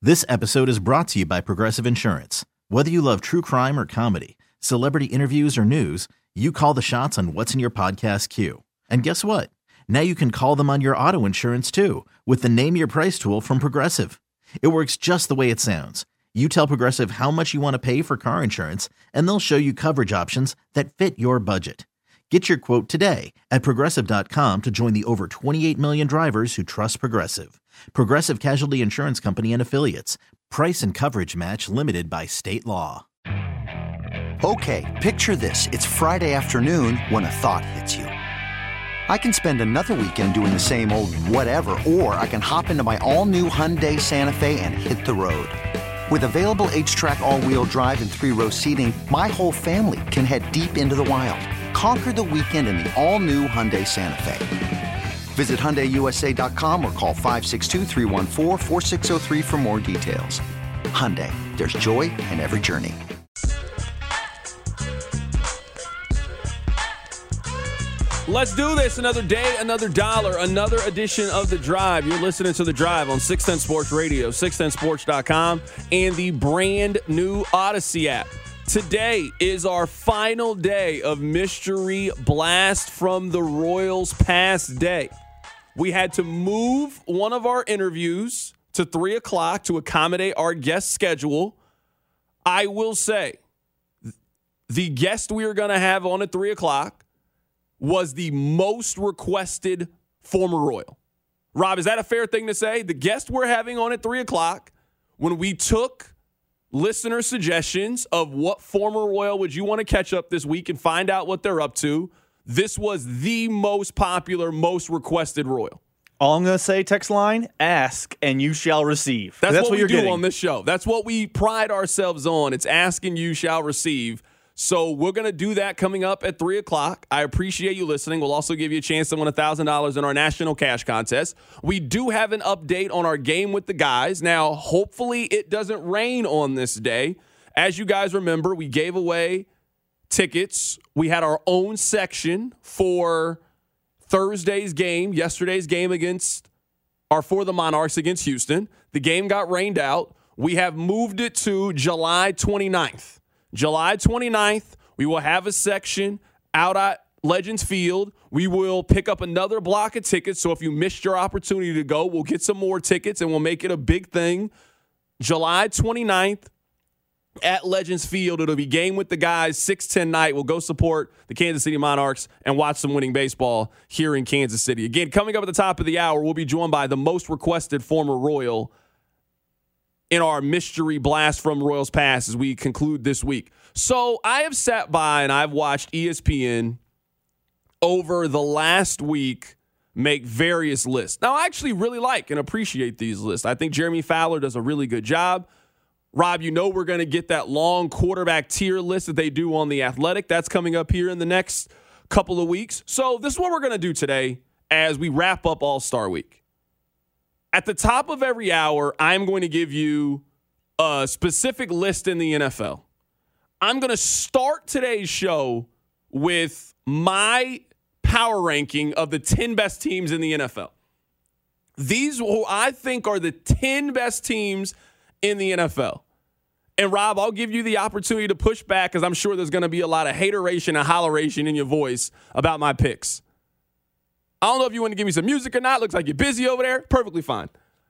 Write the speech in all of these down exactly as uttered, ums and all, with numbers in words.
This episode is brought to you by Progressive Insurance. Whether you love true crime or comedy, celebrity interviews or news, you call the shots on what's in your podcast queue. And guess what? Now you can call them on your auto insurance too with the Name Your Price tool from Progressive. It works just the way it sounds. You tell Progressive how much you want to pay for car insurance, and they'll show you coverage options that fit your budget. Get your quote today at Progressive dot com to join the over twenty-eight million drivers who trust Progressive. Progressive Casualty Insurance Company and Affiliates. Price and coverage match limited by state law. Okay, picture this. It's Friday afternoon when a thought hits you. I can spend another weekend doing the same old whatever, or I can hop into my all-new Hyundai Santa Fe and hit the road. With available H-Track all-wheel drive and three-row seating, my whole family can head deep into the wild. Conquer the weekend in the all-new Hyundai Santa Fe. Visit Hyundai U S A dot com or call five six two, three one four, four six zero three for more details. Hyundai, there's joy in every journey. Let's do this. Another day, another dollar, another edition of The Drive. You're listening to The Drive on six ten Sports Radio, six ten sports dot com, and the brand new Odyssey app. Today is our final day of Mystery Blast from the Royals Past Day. We had to move one of our interviews to three o'clock to accommodate our guest schedule. I will say, the guest we are going to have on at three o'clock was the most requested former Royal. Rob, is that a fair thing to say? The guest we're having on at three o'clock, when we took listener suggestions of what former Royal would you want to catch up this week and find out what they're up to, this was the most popular, most requested Royal. All I'm going to say, text line, ask and you shall receive. That's, That's what, what we you're do getting on this show. That's what we pride ourselves on. It's ask and you shall receive. So we're going to do that coming up at three o'clock. I appreciate you listening. We'll also give you a chance to win one thousand dollars in our national cash contest. We do have an update on our game with the guys. Now, hopefully it doesn't rain on this day. As you guys remember, we gave away tickets. We had our own section for Thursday's game, yesterday's game against, or for the Monarchs against Houston. The game got rained out. We have moved it to July twenty-ninth. July twenty-ninth, we will have a section out at Legends Field. We will pick up another block of tickets. So if you missed your opportunity to go, we'll get some more tickets and we'll make it a big thing. July twenty-ninth at Legends Field. It'll be game with the guys, six ten night. We'll go support the Kansas City Monarchs and watch some winning baseball here in Kansas City. Again, coming up at the top of the hour, we'll be joined by the most requested former Royal in our Mystery Blast from Royals Past as we conclude this week. So I have sat by and I've watched E S P N over the last week make various lists. Now, I actually really like and appreciate these lists. I think Jeremy Fowler does a really good job. Rob, you know we're going to get that long quarterback tier list that they do on The Athletic. That's coming up here in the next couple of weeks. So this is what we're going to do today as we wrap up All-Star Week. At the top of every hour, I'm going to give you a specific list in the N F L. I'm going to start today's show with my power ranking of the ten best teams in the N F L. These who I think are the ten best teams in the N F L. And Rob, I'll give you the opportunity to push back because I'm sure there's going to be a lot of hateration and holleration in your voice about my picks. I don't know if you want to give me some music or not. Looks like you're busy over there. Perfectly fine.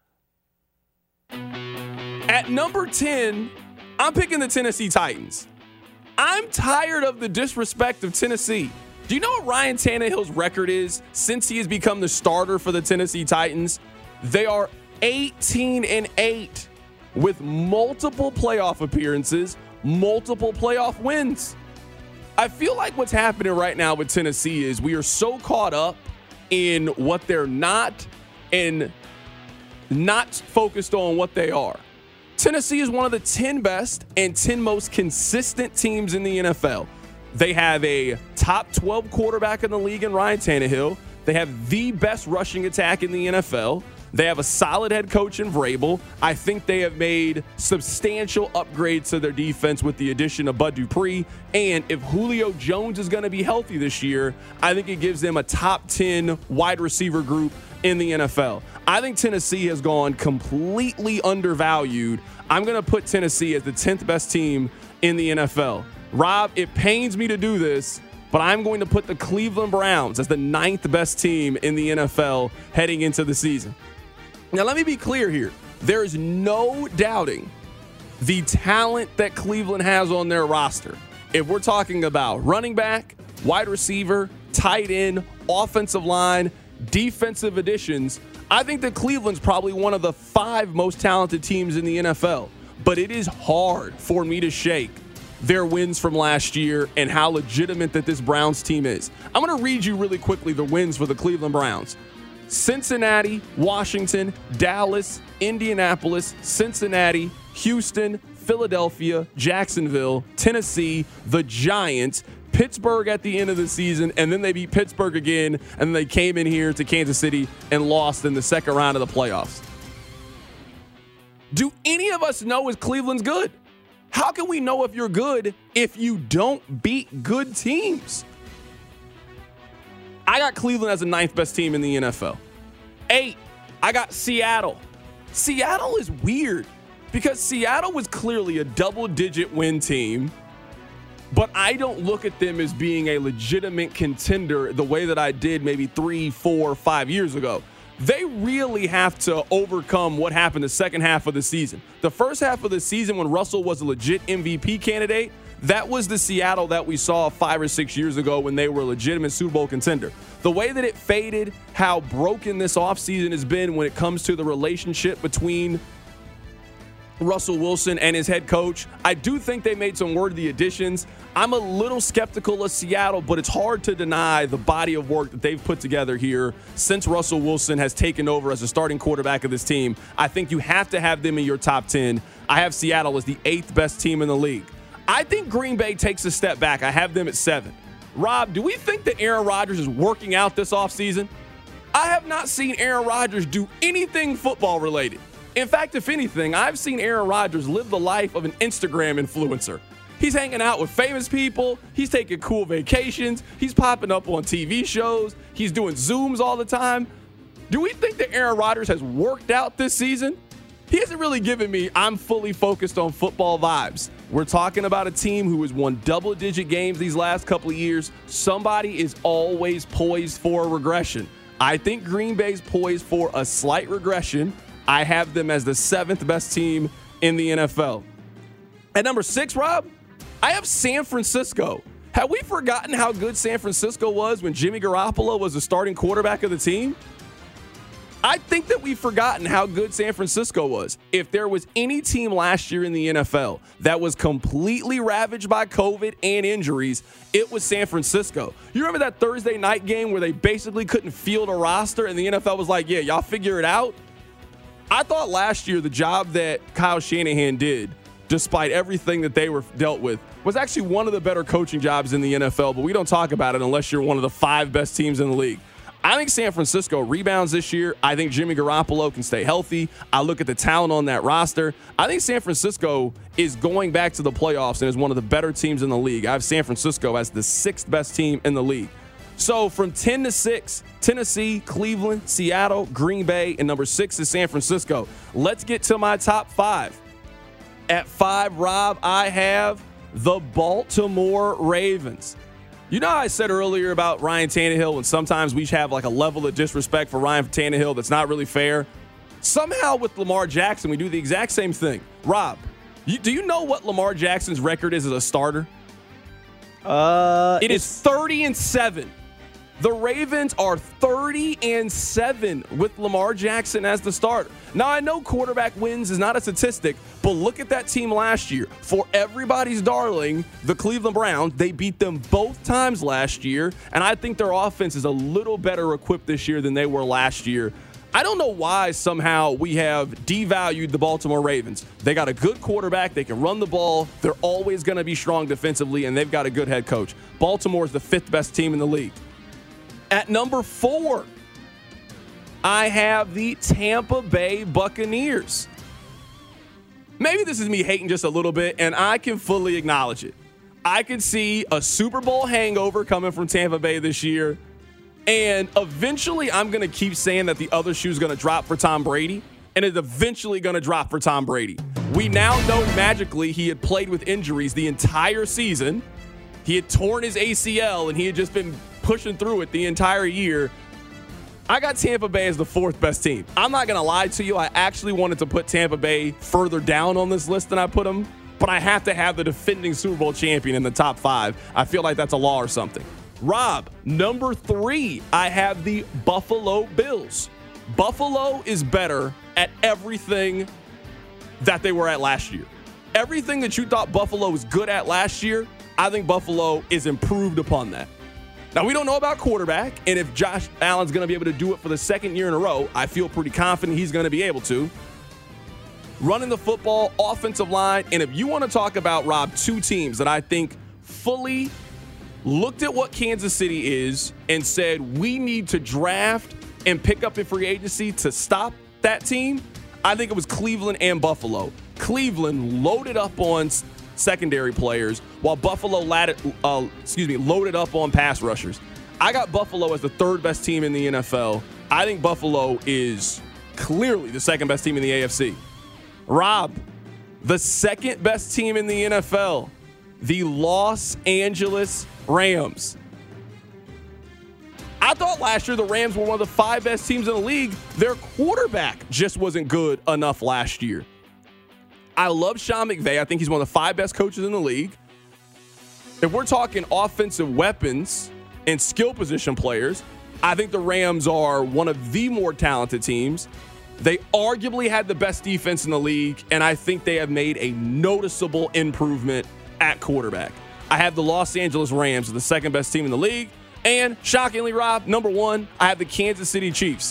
At number ten, I'm picking the Tennessee Titans. I'm tired of the disrespect of Tennessee. Do you know what Ryan Tannehill's record is since he has become the starter for the Tennessee Titans? They are eighteen and eight with multiple playoff appearances, multiple playoff wins. I feel like what's happening right now with Tennessee is we are so caught up in what they're not and not focused on what they are. Tennessee is one of the ten best and ten most consistent teams in the N F L. They have a top twelve quarterback in the league in Ryan Tannehill. They have the best rushing attack in the N F L. They have a solid head coach in Vrabel. I think they have made substantial upgrades to their defense with the addition of Bud Dupree. And if Julio Jones is going to be healthy this year, I think it gives them a top ten wide receiver group in the N F L. I think Tennessee has gone completely undervalued. I'm going to put Tennessee as the tenth best team in the N F L. Rob, it pains me to do this, but I'm going to put the Cleveland Browns as the ninth best team in the N F L heading into the season. Now, let me be clear here. There is no doubting the talent that Cleveland has on their roster. If we're talking about running back, wide receiver, tight end, offensive line, defensive additions, I think that Cleveland's probably one of the five most talented teams in the N F L. But it is hard for me to shake their wins from last year and how legitimate that this Browns team is. I'm going to read you really quickly the wins for the Cleveland Browns. Cincinnati, Washington, Dallas, Indianapolis, Cincinnati, Houston, Philadelphia, Jacksonville, Tennessee, the Giants, Pittsburgh at the end of the season, and then they beat Pittsburgh again, and then they came in here to Kansas City and lost in the second round of the playoffs. Do any of us know if Cleveland's good? How can we know if you're good if you don't beat good teams? I got Cleveland as the ninth best team in the N F L. Eight, I got Seattle. Seattle is weird because Seattle was clearly a double-digit win team, but I don't look at them as being a legitimate contender the way that I did maybe three, four, five years ago. They really have to overcome what happened the second half of the season. The first half of the season when Russell was a legit M V P candidate, that was the Seattle that we saw five or six years ago when they were a legitimate Super Bowl contender. The way that it faded, how broken this offseason has been when it comes to the relationship between Russell Wilson and his head coach, I do think they made some worthy additions. I'm a little skeptical of Seattle, but it's hard to deny the body of work that they've put together here since Russell Wilson has taken over as a starting quarterback of this team. I think you have to have them in your top ten. I have Seattle as the eighth best team in the league. I think Green Bay takes a step back. I have them at seven. Rob, do we think that Aaron Rodgers is working out this offseason? I have not seen Aaron Rodgers do anything football related. In fact, if anything, I've seen Aaron Rodgers live the life of an Instagram influencer. He's hanging out with famous people. He's taking cool vacations. He's popping up on T V shows. He's doing Zooms all the time. Do we think that Aaron Rodgers has worked out this season? He hasn't really given me I'm fully focused on football vibes. We're talking about a team who has won double-digit games these last couple of years. Somebody is always poised for a regression. I think Green Bay's poised for a slight regression. I have them as the seventh best team in the N F L. At number six, Rob, I have San Francisco. Have we forgotten how good San Francisco was when Jimmy Garoppolo was the starting quarterback of the team? I think that we've forgotten how good San Francisco was. If there was any team last year in the N F L that was completely ravaged by COVID and injuries, it was San Francisco. You remember that Thursday night game where they basically couldn't field a roster and the N F L was like, yeah, y'all figure it out? I thought last year the job that Kyle Shanahan did, despite everything that they were dealt with, was actually one of the better coaching jobs in the N F L, but we don't talk about it unless you're one of the five best teams in the league. I think San Francisco rebounds this year. I think Jimmy Garoppolo can stay healthy. I look at the talent on that roster. I think San Francisco is going back to the playoffs and is one of the better teams in the league. I have San Francisco as the sixth best team in the league. So from ten to six, Tennessee, Cleveland, Seattle, Green Bay, and number six is San Francisco. Let's get to my top five. At five, Rob, I have the Baltimore Ravens. You know how I said earlier about Ryan Tannehill, and sometimes we have like a level of disrespect for Ryan Tannehill that's not really fair? Somehow with Lamar Jackson, we do the exact same thing. Rob, you, do you know what Lamar Jackson's record is as a starter? Uh, it is thirty and seven. The Ravens are thirty and seven with Lamar Jackson as the starter. Now, I know quarterback wins is not a statistic, but look at that team last year. For everybody's darling, the Cleveland Browns, they beat them both times last year, and I think their offense is a little better equipped this year than they were last year. I don't know why somehow we have devalued the Baltimore Ravens. They got a good quarterback. They can run the ball. They're always going to be strong defensively, and they've got a good head coach. Baltimore is the fifth best team in the league. At number four, I have the Tampa Bay Buccaneers. Maybe this is me hating just a little bit, and I can fully acknowledge it. I can see a Super Bowl hangover coming from Tampa Bay this year. And eventually, I'm going to keep saying that the other shoe's going to drop for Tom Brady, and it's eventually going to drop for Tom Brady. We now know magically he had played with injuries the entire season. He had torn his A C L, and he had just been pushing through it the entire year. I got Tampa Bay as the fourth best team. I'm not going to lie to you. I actually wanted to put Tampa Bay further down on this list than I put them, but I have to have the defending Super Bowl champion in the top five. I feel like that's a law or something. Rob, number three, I have the Buffalo Bills. Buffalo is better at everything that they were at last year. Everything that you thought Buffalo was good at last year, I think Buffalo is improved upon that. Now, we don't know about quarterback, and if Josh Allen's going to be able to do it for the second year in a row, I feel pretty confident he's going to be able to. Running the football, offensive line, and if you want to talk about, Rob, two teams that I think fully looked at what Kansas City is and said we need to draft and pick up in free agency to stop that team, I think it was Cleveland and Buffalo. Cleveland loaded up on secondary players while Buffalo ladded, uh, excuse me, loaded up on pass rushers. I got Buffalo as the third best team in the N F L. I think Buffalo is clearly the second best team in the A F C. Rob, the second best team in the N F L, the Los Angeles Rams. I thought last year the Rams were one of the five best teams in the league. Their quarterback just wasn't good enough last year. I love Sean McVay. I think he's one of the five best coaches in the league. If we're talking offensive weapons and skill position players, I think the Rams are one of the more talented teams. They arguably had the best defense in the league, and I think they have made a noticeable improvement at quarterback. I have the Los Angeles Rams, the second best team in the league. And shockingly, Rob, number one, I have the Kansas City Chiefs.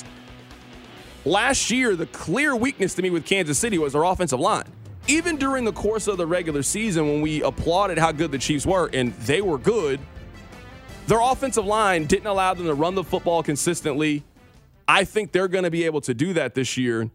Last year, the clear weakness to me with Kansas City was their offensive line. Even during the course of the regular season, when we applauded how good the Chiefs were, and they were good, their offensive line didn't allow them to run the football consistently. I think they're going to be able to do that this year.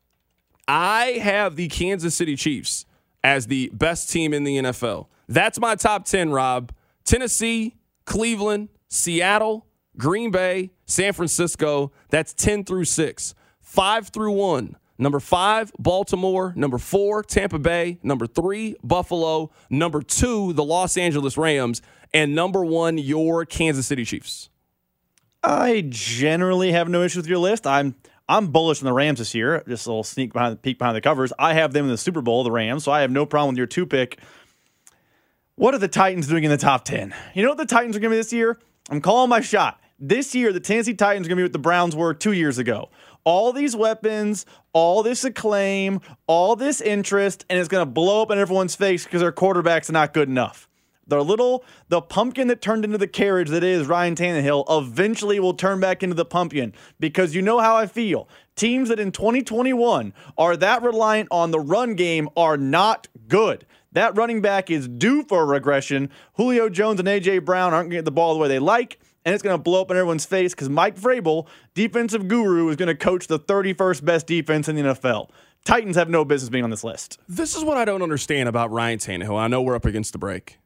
I have the Kansas City Chiefs as the best team in the N F L. That's my top ten, Rob. Tennessee, Cleveland, Seattle, Green Bay, San Francisco. That's ten through six. Five through one. Number five, Baltimore. Number four, Tampa Bay. Number three, Buffalo. Number two, the Los Angeles Rams. And number one, your Kansas City Chiefs. I generally have no issue with your list. I'm I'm bullish on the Rams this year. Just a little sneak behind the peek behind the covers. I have them in the Super Bowl, the Rams, so I have no problem with your two pick. What are the Titans doing in the top ten? You know what the Titans are going to be this year? I'm calling my shot. This year, the Tennessee Titans are going to be what the Browns were two years ago. All these weapons, all this acclaim, all this interest, and it's going to blow up in everyone's face because their quarterback's not good enough. The little, the pumpkin that turned into the carriage that is Ryan Tannehill eventually will turn back into the pumpkin, because you know how I feel. Teams that in twenty twenty-one are that reliant on the run game are not good. That running back is due for a regression. Julio Jones and A J Brown aren't going to get the ball the way they like, and it's going to blow up in everyone's face because Mike Vrabel, defensive guru, is going to coach the thirty-first best defense in the N F L. Titans have no business being on this list. This is what I don't understand about Ryan Tannehill. I know we're up against the break.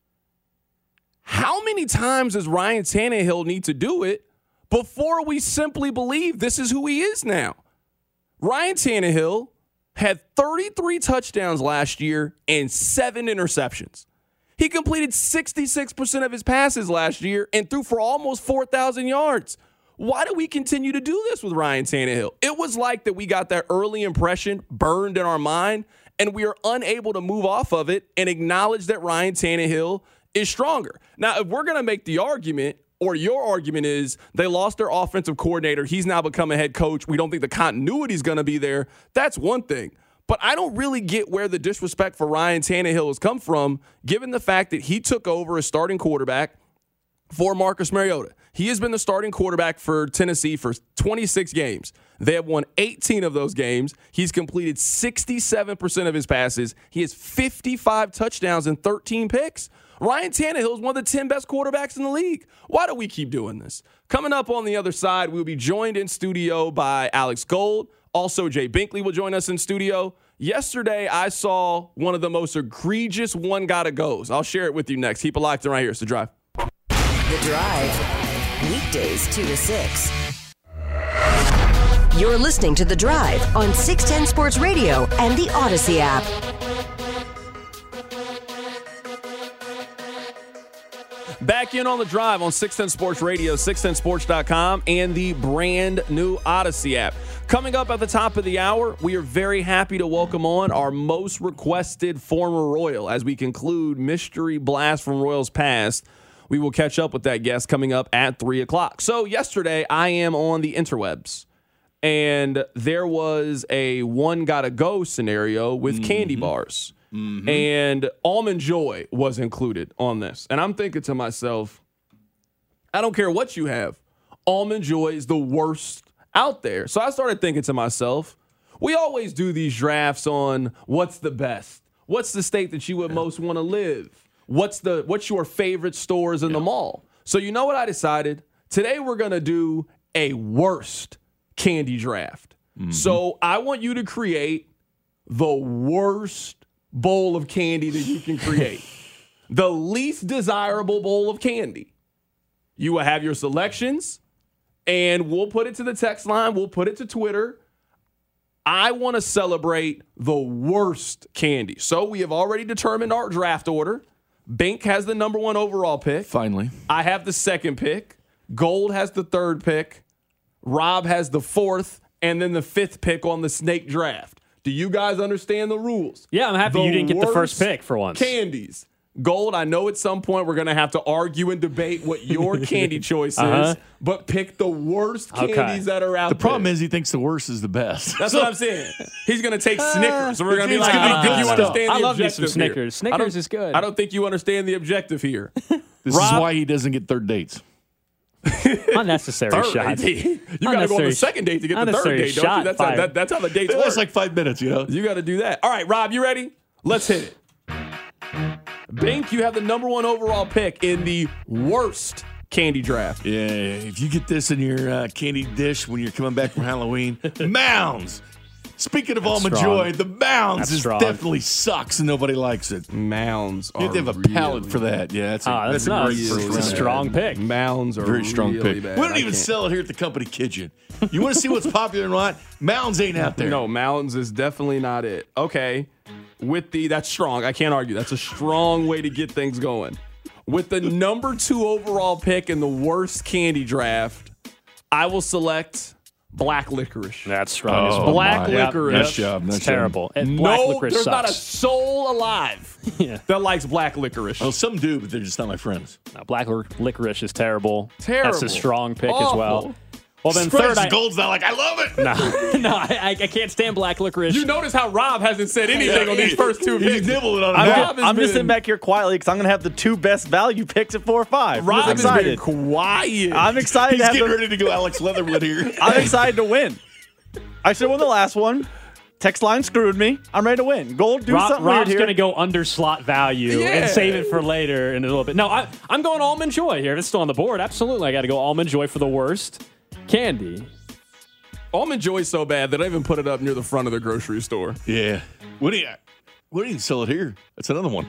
How many times does Ryan Tannehill need to do it before we simply believe this is who he is now? Ryan Tannehill had thirty-three touchdowns last year and seven interceptions. He completed sixty-six percent of his passes last year and threw for almost four thousand yards. Why do we continue to do this with Ryan Tannehill? It was like that we got that early impression burned in our mind, and we are unable to move off of it and acknowledge that Ryan Tannehill is stronger. Now, if we're going to make the argument, or your argument is they lost their offensive coordinator, he's now become a head coach, we don't think the continuity is going to be there, that's one thing. But I don't really get where the disrespect for Ryan Tannehill has come from, given the fact that he took over as starting quarterback for Marcus Mariota. He has been the starting quarterback for Tennessee for twenty-six games. They have won eighteen of those games. He's completed sixty-seven percent of his passes. He has fifty-five touchdowns and thirteen picks. Ryan Tannehill is one of the ten best quarterbacks in the league. Why do we keep doing this? Coming up on the other side, we'll be joined in studio by Alex Gold. Also, Jay Binkley will join us in studio. Yesterday, I saw one of the most egregious one gotta goes. I'll share it with you next. Keep it locked in right here. It's The Drive. The Drive. Weekdays two to six. You're listening to The Drive on six ten Sports Radio and the Odyssey app. Back in on The Drive on six ten Sports Radio, six ten sports dot com, and the brand new Odyssey app. Coming up at the top of the hour, we are very happy to welcome on our most requested former Royal as we conclude Mystery Blast from Royals Past. We will catch up with that guest coming up at three o'clock. So yesterday, I am on the interwebs, and there was a one gotta go scenario with mm-hmm. candy bars. Mm-hmm. And Almond Joy was included on this. And I'm thinking to myself, I don't care what you have. Almond Joy is the worst out there. So I started thinking to myself, we always do these drafts on what's the best. What's the state that you would yeah. most want to live? What's the what's your favorite stores in yeah. the mall? So you know what I decided? Today we're going to do a worst candy draft. Mm-hmm. So I want you to create the worst bowl of candy that you can create. The least desirable bowl of candy. You will have your selections, and we'll put it to the text line. We'll put it to Twitter. I want to celebrate the worst candy. So we have already determined our draft order. Bink has the number one overall pick. Finally. I have the second pick. Gold has the third pick. Rob has the fourth, and then the fifth pick on the snake draft. Do you guys understand the rules? Yeah, I'm happy the you didn't get the first pick for once. Candies. Gold, I know at some point we're going to have to argue and debate what your candy choice uh-huh. is, but pick the worst candies okay. that are out there. The problem there. is he thinks the worst is the best. That's so, what I'm saying. He's going to take Snickers, and we're going to be like, I don't think you understand I the love objective me some Snickers. Here. Snickers is good. I don't think you understand the objective here. This Rob, is why he doesn't get third dates. Unnecessary third shot. Date. You got to go on the second date to get the third date, don't you? That's how, that, that's how the dates work. That's like five minutes, you know? You got to do that. All right, Rob, you ready? Let's hit it. Bink, you have the number one overall pick in the worst candy draft. Yeah, if you get this in your uh, candy dish when you're coming back from Halloween, Mounds. Speaking of That's Almond strong. Joy, the Mounds is definitely sucks and nobody likes it. Mounds are You have to have a really palate for that. Yeah, that's a, oh, that's that's a great really first It's a strong pick. Mounds are very strong really pick. bad. We don't I even can't. sell it here at the company kitchen. You want to see what's popular and not? Mounds ain't out there. No, Mounds is definitely not it. Okay. With the, that's strong. I can't argue. That's a strong way to get things going. With the number two overall pick in the worst candy draft, I will select black licorice. That's strong. Oh, black my. licorice. Nice job. Nice it's terrible. Job. And black no, licorice there's sucks. not a soul alive yeah. that likes black licorice. Well, some do, but they're just not my friends. No, black licorice is terrible. Terrible. That's a strong pick Awful. as well. Well, then Spreads third, the I, Gold's not like, I love it. No, no, I, I can't stand black licorice. You notice how Rob hasn't said anything Yeah, on these he- first two He's picks. nibbling on it. I'm, now. Rob has I'm just been- sitting back here quietly because I'm going to have the two best value picks at four or five. Rob I'm has excited. been quiet. I'm excited He's to have getting the, ready to go Alex Leatherwood here. I'm excited to win. I should have won the last one. Text line screwed me. I'm ready to win. Gold, do Rob, something Rob's weird going here. to go under slot value Yeah. and save it for later in a little bit. No, I, I'm going Almond Joy here. If it's still on the board, absolutely. I got to go Almond Joy for the worst candy. Almond Joy's so bad that I even put it up near the front of the grocery store. Yeah. What do you? What do you sell it here? That's another one.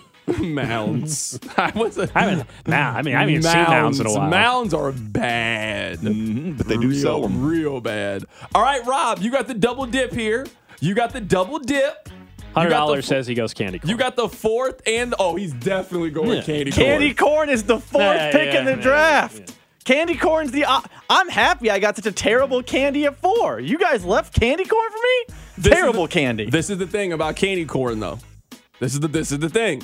Mounds. I was a, I haven't, nah, I mean, I haven't seen mounds in a while. Mounds are bad. Mm-hmm, but they do real, sell them. Real bad. All right, Rob, you got the double dip here. You got the double dip. one hundred dollars f- says he goes candy corn. You got the fourth and oh, he's definitely going Yeah. candy corn. Candy corn is the fourth Yeah, pick yeah, in the yeah, draft. yeah. Candy corn's the. Uh, I'm happy I got such a terrible candy at four. You guys left candy corn for me? This is terrible the- candy. This is the thing about candy corn, though. This is the this is the thing.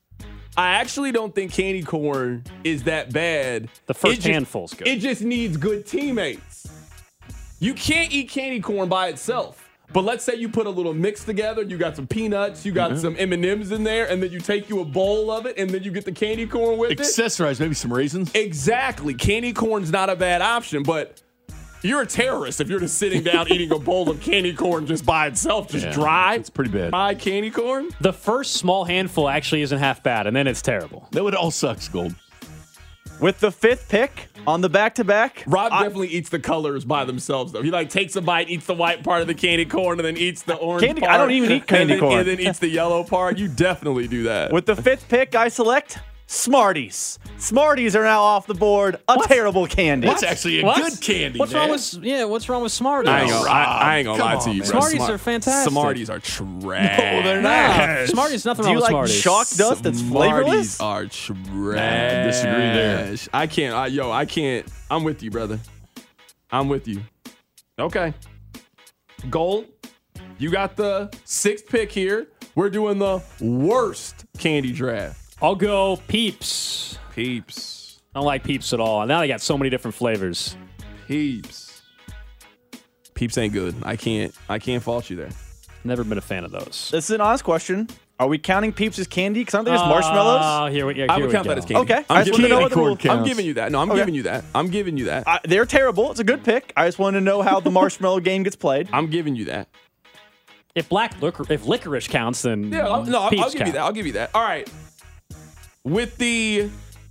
I actually don't think candy corn is that bad. The first It just- handful's good. It just needs good teammates. You can't eat candy corn by itself. But let's say you put a little mix together. You got some peanuts, you got Mm-hmm. some M and M's in there, and then you take you a bowl of it, and then you get the candy corn with it. Accessorize, maybe some raisins. Exactly. Candy corn's not a bad option, but you're a terrorist if you're just sitting down eating a bowl of candy corn just by itself, just Yeah, dry. it's pretty bad. Dry candy corn. The first small handful actually isn't half bad, and then it's terrible. No, it all sucks, Gold. With the fifth pick on the back-to-back, Rob I- definitely eats the colors by themselves, though. He like takes a bite, eeats the white part of the candy corn, and then eats the orange Candy- part. I don't even eat candy and then, corn. And then eats the yellow part. You definitely do that. with the fifth pick, I select Smarties. Smarties are now off the board. A What? terrible candy. That's actually a What? good candy. What's man. wrong with yeah? What's wrong with Smarties? I ain't gonna, I, I ain't gonna Come lie on, to you, man. bro. Smarties Smar- are fantastic. Smarties are trash. No, they're Nah, not. Smarties, nothing Do wrong you with like Smarties. chalk dust that's flavorless? Smarties are trash. Nah, disagree there. I can't. I, yo, I can't. I'm with you, brother. I'm with you. Okay. Gold, you got the sixth pick here. We're doing the worst candy draft. I'll go Peeps. Peeps. I don't like Peeps at all. Now they got so many different flavors. Peeps. Peeps ain't good. I can't. I can't fault you there. Never been a fan of those. This is an honest question. Are we counting Peeps as candy? Because aren't they just marshmallows? Oh, here we, yeah, I here would we count go. that as candy. Okay, I'm I just giving want to know you what the corn rule. count. I'm giving you that. No, I'm Okay. giving you that. I'm giving you that. Uh, they're terrible. It's a good pick. I just want to know how the marshmallow game gets played. I'm giving you that. If black licor- if licorice counts, then Yeah, I'll, no, I'll, Peeps I'll give you count. that. I'll give you that. All right. With the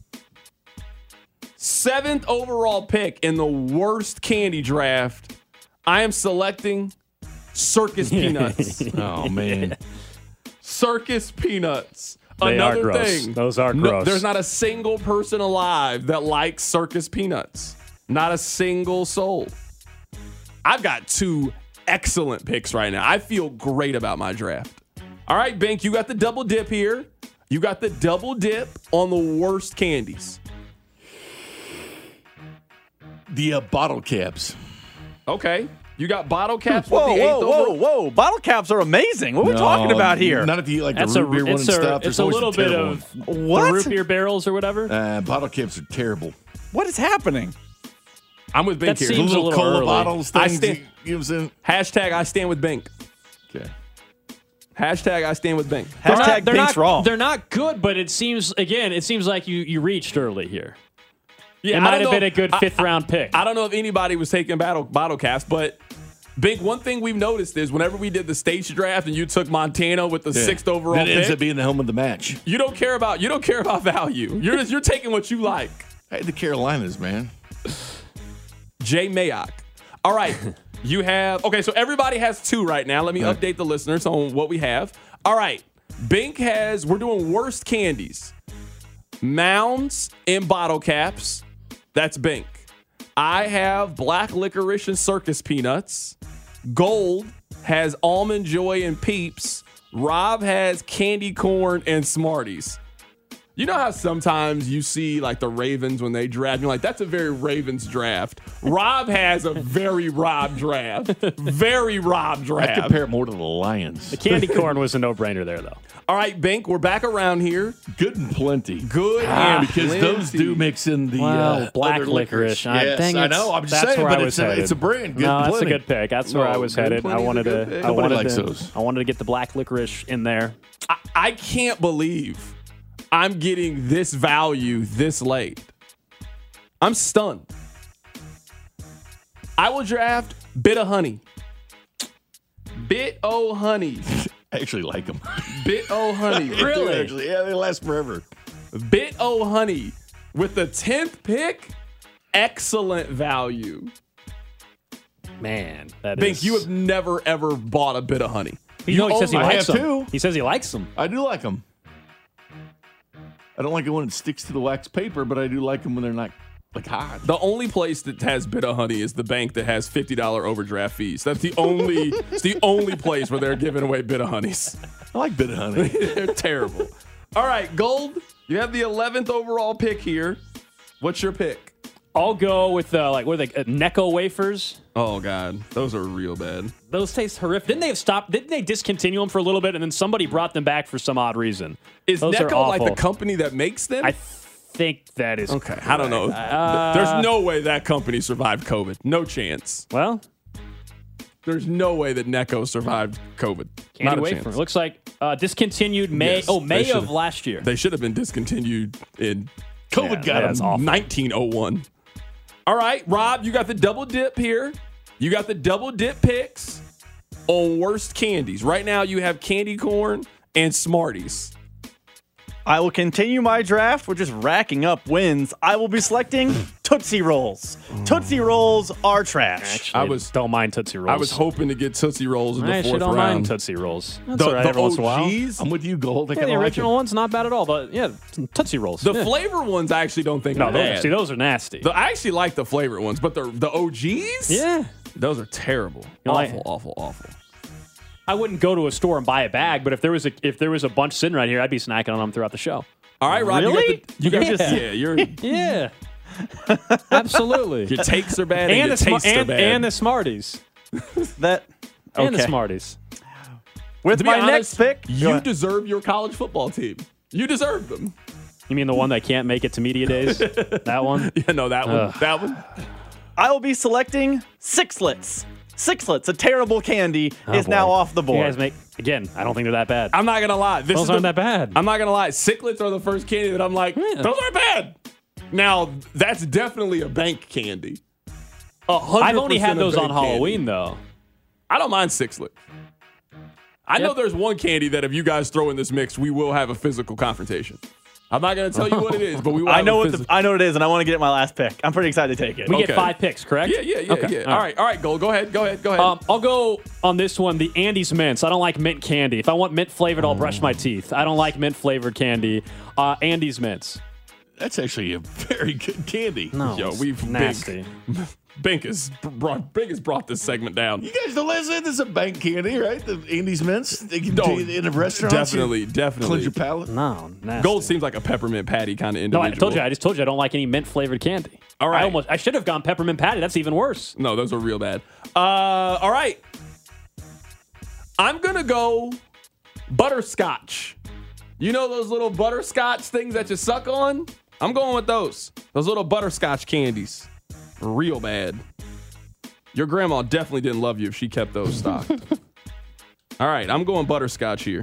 seventh overall pick in the worst candy draft, I am selecting Circus Peanuts. Oh, man. Circus Peanuts. They are Another gross. thing. Those are No, gross. there's not a single person alive that likes Circus Peanuts. Not a single soul. I've got two excellent picks right now. I feel great about my draft. All right, Bink, you got the double dip here. You got the double dip on the worst candies. The uh, bottle caps. Okay. You got bottle caps Whoa, with the whoa, eighth whoa, overall. whoa. Bottle caps are amazing. What are we talking about here? Not if you like That's the a root beer one it's and a stuff. it's There's a always little the bit terrible of one. What? the root beer barrels or whatever. Uh, bottle caps are terrible. What is happening? I'm with Bink That here. The seems- a little little cola early. bottles I things. stand- you, you know what I'm saying? Hashtag I stand with Bink. Okay. Hashtag I stand with Bink. They're Hashtag not, they're Pink's not, wrong. They're not good, but it seems again, it seems like you you reached early here. Yeah, It I might don't have know- been a good I- fifth I- round pick. I don't know if anybody was taking bottle bottle caps, but Bink, one thing we've noticed is whenever we did the stage draft and you took Montana with the Yeah. sixth overall That ends pick, up being the home of the match. you don't care about you don't care about value. You're just, you're taking what you like. Hey, the Carolinas, man. Jay Mayock. All right, you have okay. So everybody has two right now. Let me Right. update the listeners on what we have. All right, Bink has. We're doing worst candies, Mounds and bottle caps. That's Bink. I have black licorice and circus peanuts. Gold has almond joy and Peeps. Rob has candy corn and Smarties. You know how sometimes you see like the Ravens when they draft, you're like, that's a very Ravens draft. Rob has a very Rob draft. Very Rob I draft. compare it more to the Lions. Candy corn was a no brainer there, though. All right, Bink, we're back around here. Good and plenty. Good Ah, and because plenty. those do mix in the Wow, uh, black other licorice. I- Yes, dang, I it's- know. I'm just that's saying, where I but was it's a, headed. it's a brand. Good no, and that's a plenty. good pick. That's where No, I was Good headed. I Plenty's a wanted good to. pick. I Nobody wanted likes to. those. I wanted to get the black licorice in there. I, I can't believe I'm getting this value this late. I'm stunned. I will draft Bit of Honey. Bit O Honey. I actually like them. Bit O Honey. Really? Actually, yeah, they last forever. Bit O Honey with the tenth pick. Excellent value. Man, that Bink, is. you have never ever bought a Bit of Honey. You know, he says he I likes have them. too. He says he likes them. I do like them. I don't like it when it sticks to the wax paper, but I do like them when they're not like hot. The only place that has Bit of Honey is the bank that has fifty dollars overdraft fees. That's the only it's the only place where they're giving away Bit of Honeys. I like bit of honey. They're terrible. All right, Gold, you have the eleventh overall pick here. What's your pick? I'll go with uh, like what are they? Uh, Necco wafers. Oh God, those are real bad. Those taste horrific. Didn't they have stopped? Didn't they discontinue them for a little bit, and then somebody brought them back for some odd reason? Is Those are Necco like the awful. company that makes them? I think that is okay, I don't know. Uh, There's no way that company survived COVID. No chance. Well, There's no way that Necco survived COVID. candy Not a wafer. chance. Looks like uh, discontinued May. Yes, oh, they May should've- of last year. They should have been discontinued in COVID Yeah, got yeah, them. it's awful. nineteen oh one. All right, Rob, you got the double dip here. You got the double dip picks on worst candies. Right now, you have candy corn and Smarties. I will continue my draft. We're just racking up wins. I will be selecting Tootsie Rolls. Tootsie Rolls are trash. Actually, I was- don't mind Tootsie Rolls. I was hoping to get Tootsie Rolls in the I actually fourth don't round. mind Tootsie Rolls. That's the all right the every once in a while. O Gs? I'm with you, Gold. I Yeah, kinda the like original it. one's not bad at all, but yeah, Tootsie Rolls. The yeah. flavor ones I actually don't think No, are those, bad. see, those are nasty. The- I actually like the flavored ones, but the the O Gs? yeah. Those are terrible. know, awful, like- awful, awful. I wouldn't go to a store and buy a bag, but if there was a if there was a bunch sitting right here, I'd be snacking on them throughout the show. All right, Rob. Really? You got the, you got Yeah. yeah, you're, Yeah. Absolutely. your takes are bad and, and, your the, sma- tastes are and, bad. and the Smarties. That And the okay. Smarties. With to be my honest, next pick, go you ahead. deserve your college football team. You deserve them. You mean the one that can't make it to media days? That one? Yeah, no, that one. Ugh. That one. I will be selecting Sixlets. Sixlets, a terrible candy, Oh, is now boy. off the You board. guys make again. I don't think they're that bad. I'm not gonna lie. This Those is aren't the, that bad. I'm not gonna lie. Sicklets are the first candy that I'm like, Yeah. those aren't bad. Now that's definitely a bank candy. A hundred I've only had percent a those on bank candy. Halloween though. I don't mind Sixlet. I know Yep. there's one candy that if you guys throw in this mix, we will have a physical confrontation. I'm not gonna tell you what it is, but we will. I have know a what the, physical. I know what it is, and I want to get it my last pick. I'm pretty excited to take it. We Okay. get five picks, correct? Yeah, yeah, yeah, Okay. yeah. All right, all right, Gold. Go ahead, go ahead, go ahead. Um, I'll go on this one, the Andes Mints. I don't like mint candy. If I want mint flavored, I'll brush my teeth. I don't like mint flavored candy. Uh, Andes Mints. That's actually a very good candy. No, Yo, it's we've nasty. Bink, Bink has brought Bink has brought this segment down. You guys don't listen. This is a bank candy, right? The Andes Mints. They can No, do it in a restaurant. definitely, definitely. Cleanse your palate. No, nasty. Gold seems like a peppermint patty kind of No, individual. I told you. I just told you I don't like any mint flavored candy. All right. I almost. I should have gone peppermint patty. That's even worse. No, those are real bad. Uh, all right. I'm gonna go butterscotch. You know those little butterscotch things that you suck on? I'm going with those. Those little butterscotch candies. Real bad. Your grandma definitely didn't love you if she kept those stocked. All right, I'm going butterscotch here.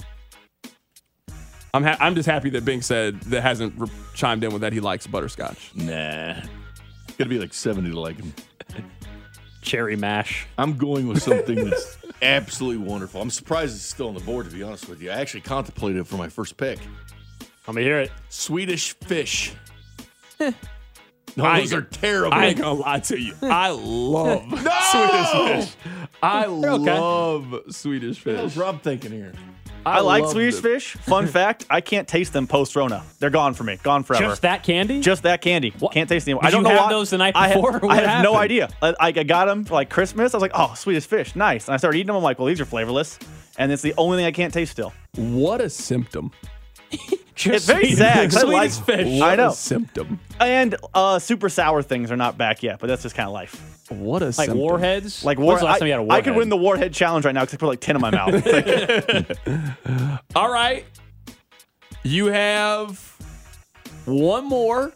I'm ha- I'm just happy that Bink said that hasn't re- chimed in with that he likes butterscotch. Nah. Gotta be like seventy to like them. Cherry mash. I'm going with something that's absolutely wonderful. I'm surprised it's still on the board, to be honest with you. I actually contemplated it for my first pick. Let me hear it. Swedish fish. no, I those ain't- are terrible. I ain't gonna lie to you. I love No! Swedish fish. I okay. love Swedish What was fish. Rob thinking here? I like love Swedish them. fish. Fun fact: I can't taste them post Rona. They're gone for me. Gone forever. Just that candy? Just that candy. What? Can't taste them. Did I don't you know have why. those the night I have, before, or I what have no happened? idea. I, I got them for like Christmas. I was like, oh, Swedish fish, nice. And I started eating them. I'm like, well, these are flavorless, and it's the only thing I can't taste still. What a symptom. It's very sad. 'cause I like Swedish fish. What I know. a symptom. And uh, super sour things are not back yet, but that's just kind of life. What a Like symptom. warheads? Like When's war, the last I, time you had a I warhead? could win the warhead challenge right now because I put like ten in my mouth. It's like, All right. You have one more.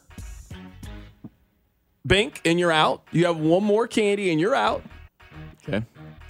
Bink, and you're out. You have one more candy, and you're out. Okay.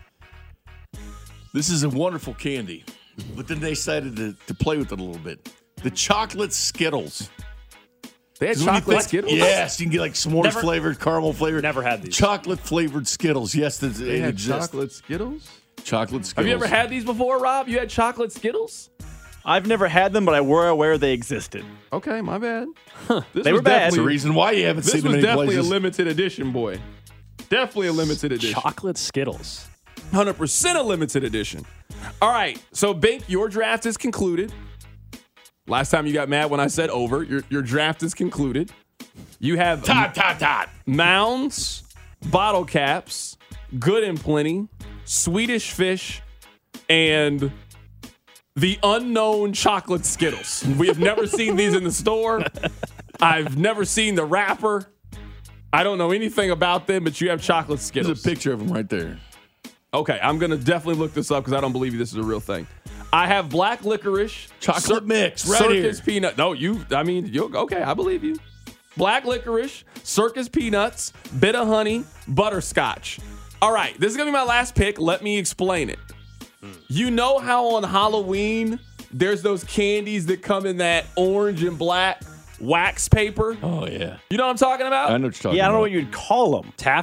This is a wonderful candy, but then they decided to, to play with it a little bit. The chocolate Skittles. They had 'Cause when you chocolate think- Skittles? Yes, you can get like s'mores Never- flavored, caramel flavored. Never had these. Chocolate flavored Skittles. Yes, they, They had exist. chocolate Skittles? Chocolate Skittles. Have you ever had these before, Rob? You had chocolate Skittles? I've never had them, but I were aware they existed. Okay, my bad. This They was were bad. That's the definitely- reason why you haven't This seen them was many definitely places. a limited edition, boy. Definitely a limited edition. Chocolate Skittles. one hundred percent a limited edition. All right, so Bink, your draft is concluded. Last time you got mad when I said over. Your, your draft is concluded. You have Tot, tot, tot. Mounds, bottle caps, Good and Plenty, Swedish Fish, and the unknown chocolate Skittles. We have never seen these in the store. I've never seen the wrapper. I don't know anything about them, but you have chocolate Skittles. There's a picture of them right there. Okay, I'm going to definitely look this up because I don't believe this is a real thing. I have black licorice. Chocolate mix, right Circus here. peanut. No, you, I mean, you okay, I believe you. Black licorice, circus peanuts, bit of honey, butterscotch. All right, this is going to be my last pick. Let me explain it. You know how on Halloween, there's those candies that come in that orange and black wax paper? Oh, yeah. You know what I'm talking about? I know what you're talking Yeah, I don't know about. what you'd call them. Taffy?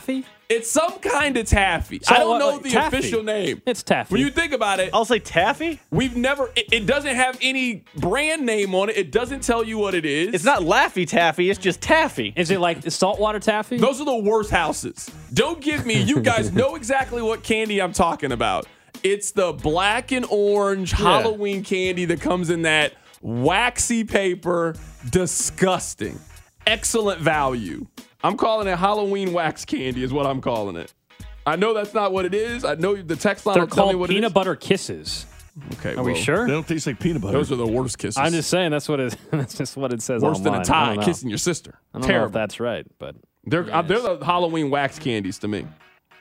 It's some kind of taffy. So, I don't uh, know like, the taffy. official name. It's taffy. When you think about it, I'll say taffy. we've never. It, it doesn't have any brand name on it. It doesn't tell you what it is. It's not Laffy Taffy. It's just taffy. Is it like saltwater taffy? Those are the worst houses. Don't give me. You guys know exactly what candy I'm talking about. It's the black and orange Halloween candy that comes in that waxy paper. Disgusting. Excellent value. I'm calling it Halloween wax candy is what I'm calling it. I know that's not what it is. I know the text line They're will tell me called what it peanut is. butter kisses. Okay, Are well, we sure? They don't taste like peanut butter. Those are the worst kisses. I'm just saying that's what it. That's just what it says. worse than online. a I tie don't know. kissing your sister. I don't Terrible. know if that's right, but They're uh, they're the Halloween wax candies to me.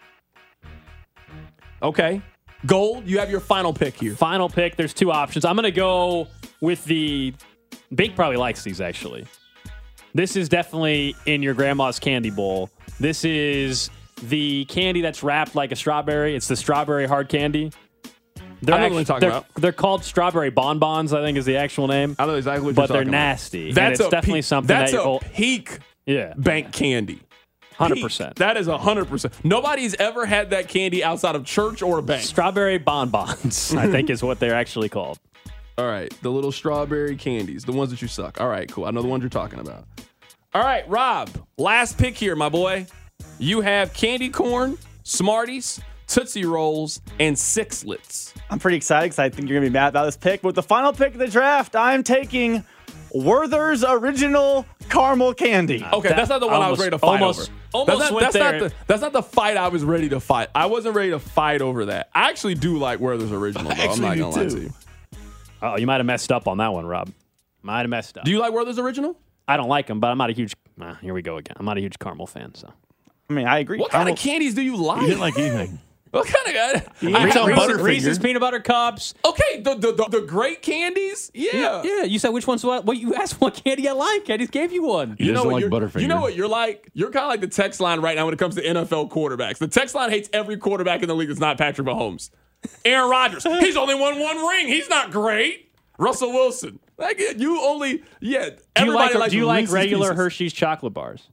Okay, Gold. You have your final pick here. final pick. There's two options. I'm gonna go with the. Bink probably likes these actually. This is definitely in your grandma's candy bowl. This is the candy that's wrapped like a strawberry. It's the strawberry hard candy. They're I know what you're talking they're, about. They're called strawberry bonbons, I think is the actual name. I know exactly what but you're they're talking about. nasty. That's and it's a definitely peak, something That's that a you'll, peak yeah, bank candy. one hundred Peak. percent. That is one hundred percent. Nobody's ever had that candy outside of church or a bank. Strawberry bonbons, I think is what they're actually called. All right, the little strawberry candies, the ones that you suck. All right, cool. I know the ones you're talking about. All right, Rob, last pick here, my boy. You have candy corn, Smarties, Tootsie Rolls, and Sixlets. I'm pretty excited because I think you're going to be mad about this pick. With the final pick of the draft, I'm taking Werther's Original Caramel Candy. Okay, That- that's not the one I was almost- ready to fight almost- over. almost that's not, went that's not there. the that's not the fight I was ready to fight. I wasn't ready to fight over that. I actually do like Werther's Original, though. I'm actually not do gonna lie too. to you. Oh, you might have messed up on that one, Rob. Might have messed up. Do you like Werther's Original? I don't like them, but I'm not a huge. Uh, here we go again. I'm not a huge caramel fan, so. I mean, I agree. What kind Caramel- of candies do you like? You didn't like anything. What kind of guy? You I- eat some I- Butterfinger. Reese's peanut butter cups. Okay, the, the the the great candies. Yeah. Yeah, you said which one's what? What you asked what candy I like? I just gave you one. He You know doesn't what like you're- Butterfinger. You know what you're like? You're kind of like the text line right now when it comes to N F L quarterbacks. The text line hates every quarterback in the league that's not Patrick Mahomes. Aaron Rodgers, he's only won one ring. He's not great. Russell Wilson, like you only yeah. Do you Everybody like, likes do you like Reese's regular Pieces. Hershey's chocolate bars?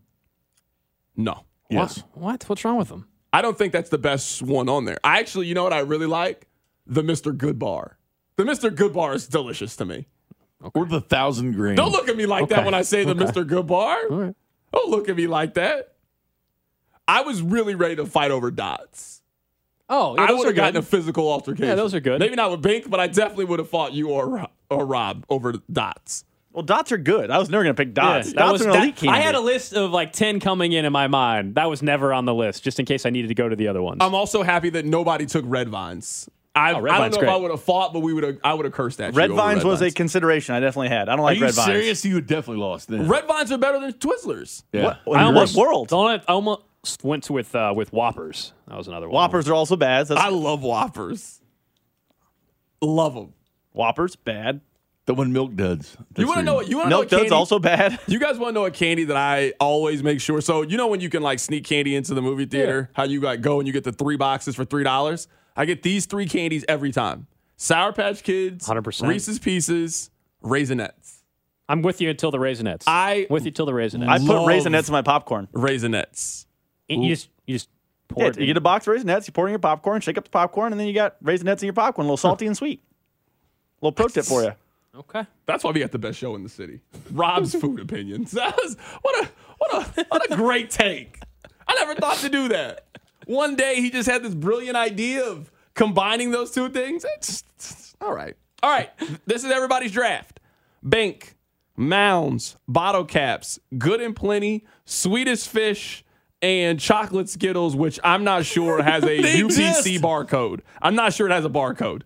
No, Yes. What? What's wrong with them? I don't think that's the best one on there. I actually, you know what I really like? The Mister Good Bar. The Mister Good Bar is delicious to me. Or the thousand grain. Don't look at me like that Okay. when I say the Mister Good Bar. right. Don't look at me like that. I was really ready to fight over dots. Oh, yeah, I those would are have gotten a good. physical altercation. Yeah, those are good. Maybe not with Bink, but I definitely would have fought you or Ro- or Rob over dots. Well, dots are good. I was never going to pick dots. Yeah, that dots was- are an that- elite candy. I had a list of like ten coming in in my mind. That was never on the list, just in case I needed to go to the other ones. I'm also happy that nobody took Red Vines. I, Oh, Red I don't Vine's know if I great. would have fought, but we would have. I would have cursed at Red you. over Vines Red was a Vines. consideration. I definitely had. I don't Are like you Red Vines. serious? You definitely lost then. Red Vines are better than Twizzlers. Yeah. What, I in almost what world? Don't, I almost went to with uh, with Whoppers. That was another one. Whoppers are also bad. That's, I love Whoppers. Love them. Whoppers bad. The one Milk Duds. You want to know what? You want to know Milk what candy? Duds also bad. You guys want to know a candy that I always make sure? So you know when you can like sneak candy into the movie theater, how you like go and you get the three boxes for three dollars. I get these three candies every time: Sour Patch Kids, one hundred percent. Reese's Pieces, Raisinets. I'm with you until the Raisinets. I with you till the Raisinets. I put Love- Raisinets in my popcorn. Raisinets. you just you just pour Yeah, it you in. get a box of Raisinets, you pour it in your popcorn, shake up the popcorn, and then you got Raisinets in your popcorn, a little salty and sweet. A little pro tip for you. Okay. That's why we got the best show in the city. Rob's food opinions. That was what a what a what a great take. I never thought to do that. One day he just had this brilliant idea of combining those two things. It's, it's- all right. All right. This is everybody's draft. Bank, Mounds, Bottle Caps, Good and Plenty, Sweetest Fish, and Chocolate Skittles, which I'm not sure has a They U P C exist. barcode. I'm not sure it has a barcode.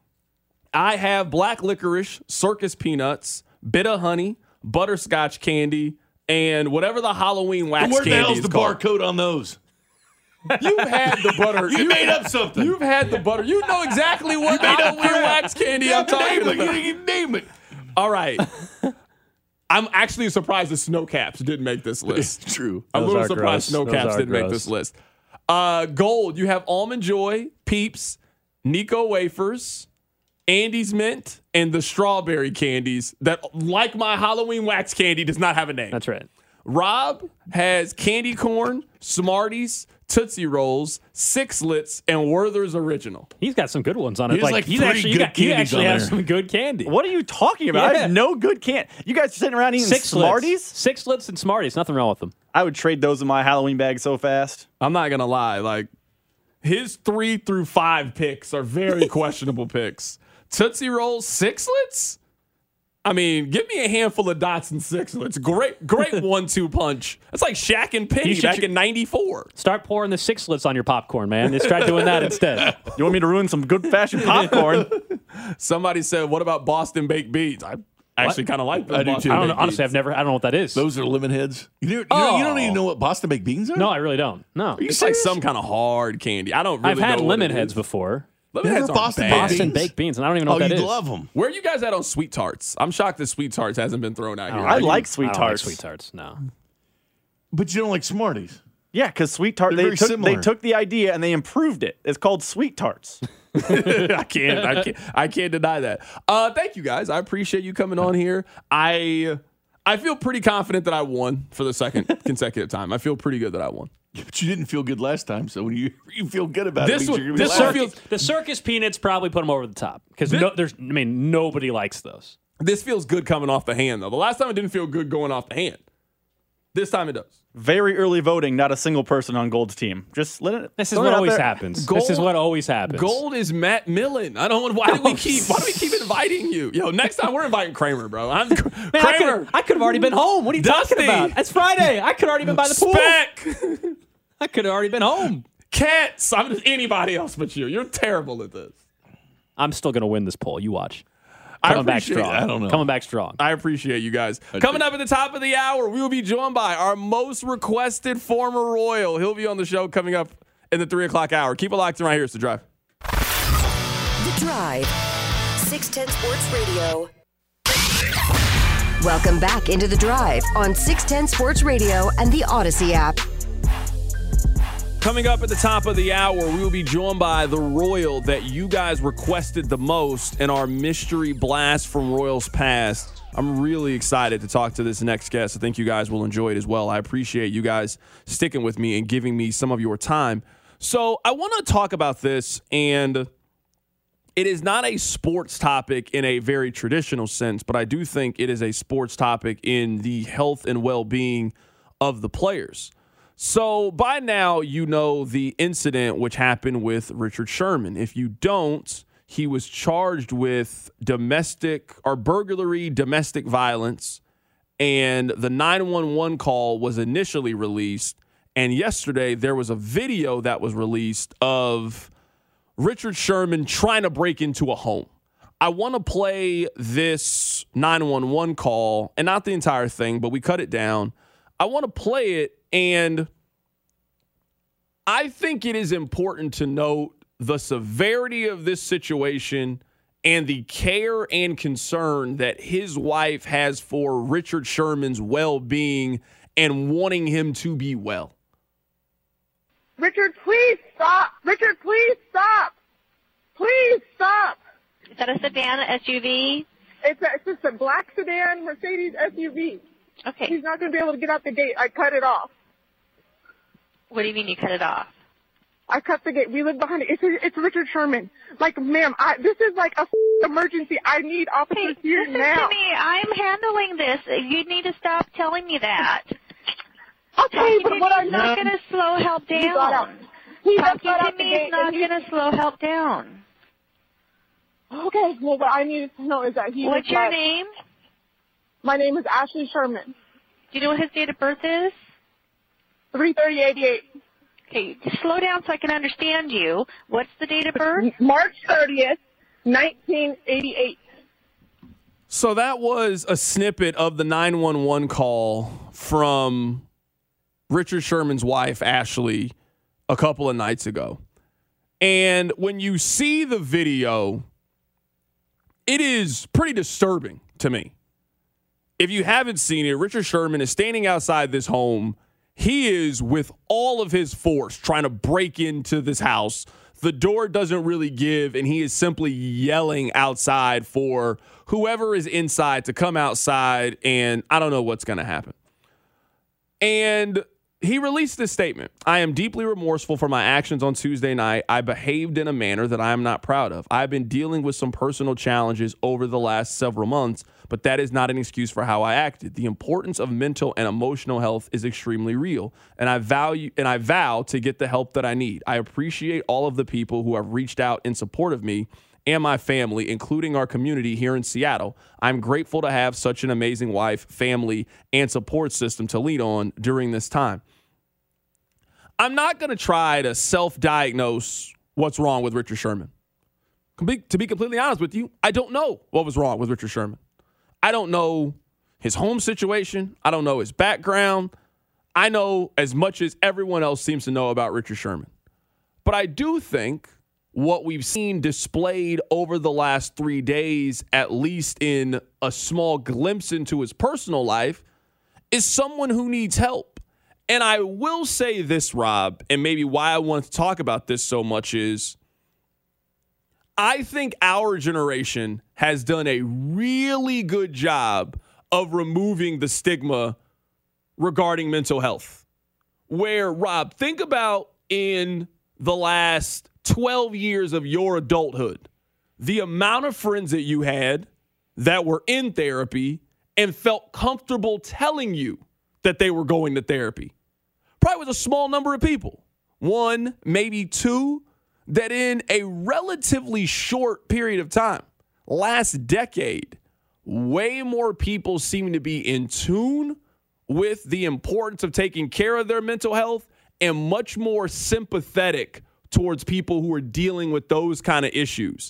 I have black licorice, circus peanuts, bit of honey, butterscotch candy, and whatever the Halloween wax Where the candy hell's is the called. barcode on those? You've had the butter. You made up something. You've had the butter. You know exactly what made up Halloween crap. wax candy I'm talking name it. You about. didn't even name it. All right. I'm actually surprised the snow caps didn't make this list. It's true. I'm a Those little are surprised gross. snow Those caps are didn't make gross. this list. Uh, gold, you have Almond Joy, Peeps, Nico Wafers, Andy's Mint, and the strawberry candies that, like my Halloween wax candy, does not have a name. That's right. Rob has candy corn, Smarties, Tootsie Rolls, Sixlets, and Werther's Original. He's got some good ones on it. He has, like, he's three actually, good got, he candies actually on has there. some good candy. What are you talking about? I Yeah. have no good can. You guys are sitting around eating Sixlets. Smarties? Sixlets and Smarties. Nothing wrong with them. I would trade those in my Halloween bag so fast. I'm not going to lie. Like, his three through five picks are very questionable picks. Tootsie Rolls, Sixlets? I mean, give me a handful of dots and Sixlets. Great, great one two punch. That's like Shaq and Penny should back tr- in ninety-four. Start pouring the Sixlets on your popcorn, man. Just try doing that instead. You want me to ruin some good fashioned popcorn? Somebody said, what about Boston baked beans? I actually kind of like those I do Boston too. I don't know. baked Honestly, beans. I've never, I don't know what that is. Those are lemon heads. You, do, you, Oh. don't, you don't even know what Boston baked beans are? No, I really don't. No. It's like some kind of hard candy. I don't really I've had know what lemon it heads is. before. Lemon Never heads aren't Boston bad. baked Boston beans? baked beans, and I don't even know Oh, what that you is. love them. Where are you guys at on Sweet Tarts? I'm shocked that Sweet Tarts hasn't been thrown out here. I Are you- like Sweet I don't Tarts. like sweet tarts. No. But you don't like Smarties. Yeah, because Sweet Tart, They're they very took, similar. they took the idea and they improved it. It's called Sweet Tarts. I can't. I can't. I can't deny that. Uh, thank you guys. I appreciate you coming on here. I I feel pretty confident that I won for the second consecutive time. I feel pretty good that I won. But you didn't feel good last time, so when you you feel good about This it, one- means you're gonna be this laughing. one feels- The circus peanuts probably put them over the top because no, there's. I mean, nobody likes those. This feels good coming off the hand though. The last time it didn't feel good going off the hand. This time it does. Very early voting, not a single person on Gold's team. Just let it. This is throw it what out always there. happens. Gold- this is what always happens. Gold is Matt Millen. I don't. Why do we keep? Why do we keep inviting you? Yo, next time we're inviting Kramer, bro. I'm Man, I Kramer. could, I could have already been home. What are you Dusty. talking about? It's Friday. I could have already been by the pool. Spec. I could have already been home. Cats. I'm just anybody else but you. You're terrible at this. I'm still gonna win this poll. You watch. I Coming back appreciate strong. it. I don't know. Coming back strong. I appreciate you guys. Coming up at the top of the hour, we will be joined by our most requested former Royal. He'll be on the show coming up in the three o'clock hour. Keep it locked in right here. It's The Drive. The Drive. six ten Sports Radio. Welcome back into The Drive on six ten Sports Radio and the Odyssey app. Coming up at the top of the hour, we will be joined by the Royal that you guys requested the most in our mystery blast from Royals past. I'm really excited to talk to this next guest. I think you guys will enjoy it as well. I appreciate you guys sticking with me and giving me some of your time. So I want to talk about this, and it is not a sports topic in a very traditional sense, but I do think it is a sports topic in the health and well-being of the players. So by now, you know the incident which happened with Richard Sherman. If you don't, he was charged with domestic or burglary, domestic violence, and the nine one one call was initially released. And yesterday, there was a video that was released of Richard Sherman trying to break into a home. I want to play this nine one one call, and not the entire thing, but we cut it down. I want to play it, and I think it is important to note the severity of this situation and the care and concern that his wife has for Richard Sherman's well-being and wanting him to be well. Richard, please stop. Richard, please stop. Please stop. Is that a sedan, S U V? It's, a, it's just a black sedan Mercedes S U V. Okay. He's not going to be able to get out the gate. I cut it off. What do you mean you cut it off? I cut the gate. We live behind it. It's, it's Richard Sherman. Like, ma'am, I, this is like a emergency. I need officers Hey, here listen now. to me. I'm handling this. You need to stop telling me that. Okay, but Talking what to I'm me is not going to slow help He got out. down. He just Talking got to out the me gate. is not and he- going to slow help down. Okay, well, what I needed to know is that he What's was your like- name? My name is Ashley Sherman. Do you know what his date of birth is? three thirty eighty-eight. Okay, slow down so I can understand you. What's the date of birth? March thirtieth, nineteen eighty-eight. So that was a snippet of the nine one one call from Richard Sherman's wife, Ashley, a couple of nights ago. And when you see the video, it is pretty disturbing to me. If you haven't seen it, Richard Sherman is standing outside this home. He is with all of his force trying to break into this house. The door doesn't really give, and he is simply yelling outside for whoever is inside to come outside, and I don't know what's going to happen. And he released this statement. I am deeply remorseful for my actions on Tuesday night. I behaved in a manner that I am not proud of. I've been dealing with some personal challenges over the last several months, but that is not an excuse for how I acted. The importance of mental and emotional health is extremely real, and I value and I vow to get the help that I need. I appreciate all of the people who have reached out in support of me and my family, including our community here in Seattle. I'm grateful to have such an amazing wife, family, and support system to lean on during this time. I'm not going to try to self-diagnose what's wrong with Richard Sherman. To be, to be completely honest with you, I don't know what was wrong with Richard Sherman. I don't know his home situation. I don't know his background. I know as much as everyone else seems to know about Richard Sherman. But I do think what we've seen displayed over the last three days, at least in a small glimpse into his personal life, is someone who needs help. And I will say this, Rob, and maybe why I want to talk about this so much is I think our generation has done a really good job of removing the stigma regarding mental health. Where, Rob, think about in the last twelve years of your adulthood, the amount of friends that you had that were in therapy and felt comfortable telling you that they were going to therapy. Probably was a small number of people. One, maybe two, that in a relatively short period of time, last decade, way more people seem to be in tune with the importance of taking care of their mental health and much more sympathetic towards people who are dealing with those kind of issues.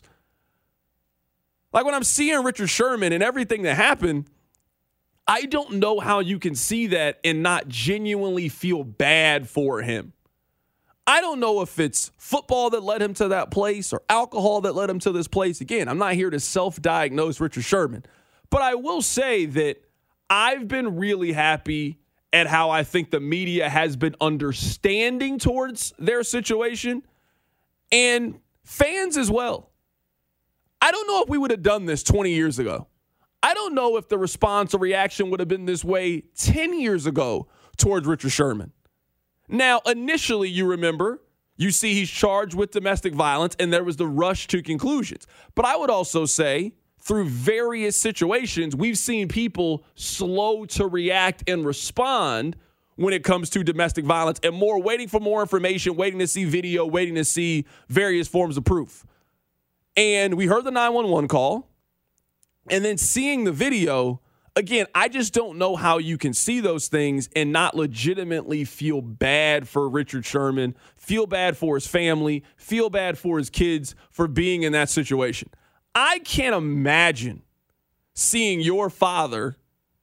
Like when I'm seeing Richard Sherman and everything that happened, I don't know how you can see that and not genuinely feel bad for him. I don't know if it's football that led him to that place or alcohol that led him to this place. Again, I'm not here to self-diagnose Richard Sherman, but I will say that I've been really happy at how I think the media has been understanding towards their situation and fans as well. I don't know if we would have done this twenty years ago. I don't know if the response or reaction would have been this way ten years ago towards Richard Sherman. Now, initially, you remember, you see he's charged with domestic violence, and there was the rush to conclusions. But I would also say, through various situations, we've seen people slow to react and respond when it comes to domestic violence and more waiting for more information, waiting to see video, waiting to see various forms of proof. And we heard the nine one one call. And then seeing the video, again, I just don't know how you can see those things and not legitimately feel bad for Richard Sherman, feel bad for his family, feel bad for his kids for being in that situation. I can't imagine seeing your father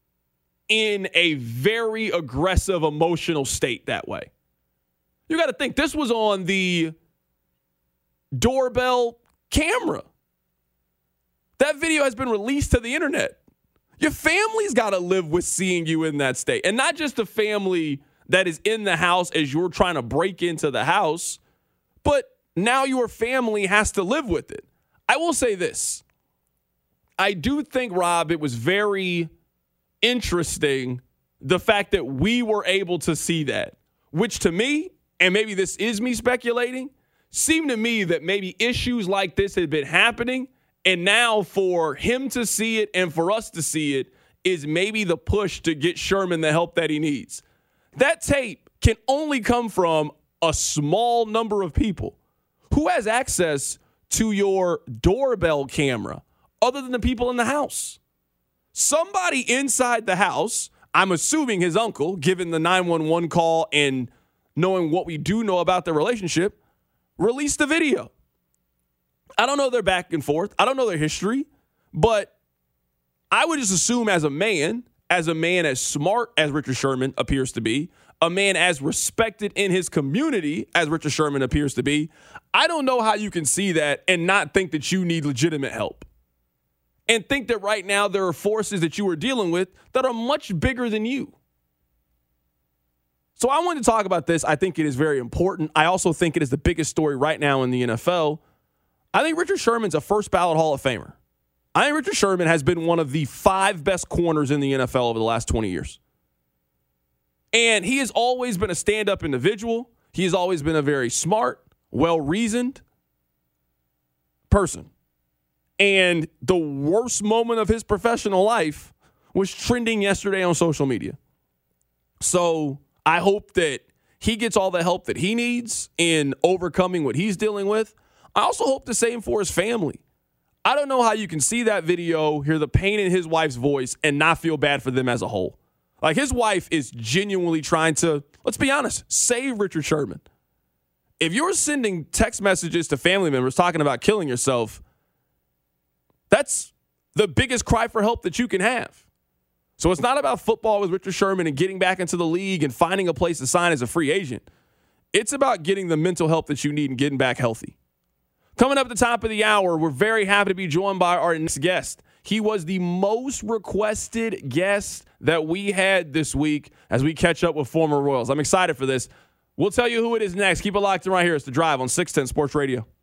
in a very aggressive emotional state that way. You got to think, this was on the doorbell camera. That video has been released to the internet. Your family's got to live with seeing you in that state. And not just the family that is in the house as you're trying to break into the house, but now your family has to live with it. I will say this. I do think, Rob, it was very interesting the fact that we were able to see that, which to me, and maybe this is me speculating, seemed to me that maybe issues like this had been happening. And now for him to see it and for us to see it is maybe the push to get Sherman the help that he needs. That tape can only come from a small number of people. Who has access to your doorbell camera other than the people in the house? Somebody inside the house, I'm assuming his uncle, given the nine one one call and knowing what we do know about their relationship, released the video. I don't know their back and forth. I don't know their history, but I would just assume as a man, as a man as smart as Richard Sherman appears to be, a man as respected in his community as Richard Sherman appears to be, I don't know how you can see that and not think that you need legitimate help. And think that right now there are forces that you are dealing with that are much bigger than you. So I wanted to talk about this. I think it is very important. I also think it is the biggest story right now in the N F L. I think Richard Sherman's a first ballot Hall of Famer. I think Richard Sherman has been one of the five best corners in the N F L over the last twenty years. And he has always been a stand-up individual. He has always been a very smart, well-reasoned person. And the worst moment of his professional life was trending yesterday on social media. So I hope that he gets all the help that he needs in overcoming what he's dealing with. I also hope the same for his family. I don't know how you can see that video, hear the pain in his wife's voice, and not feel bad for them as a whole. Like, his wife is genuinely trying to, let's be honest, save Richard Sherman. If you're sending text messages to family members talking about killing yourself, that's the biggest cry for help that you can have. So it's not about football with Richard Sherman and getting back into the league and finding a place to sign as a free agent. It's about getting the mental help that you need and getting back healthy. Coming up at the top of the hour, we're very happy to be joined by our next guest. He was the most requested guest that we had this week as we catch up with former Royals. I'm excited for this. We'll tell you who it is next. Keep it locked in right here. It's The Drive on six ten Sports Radio.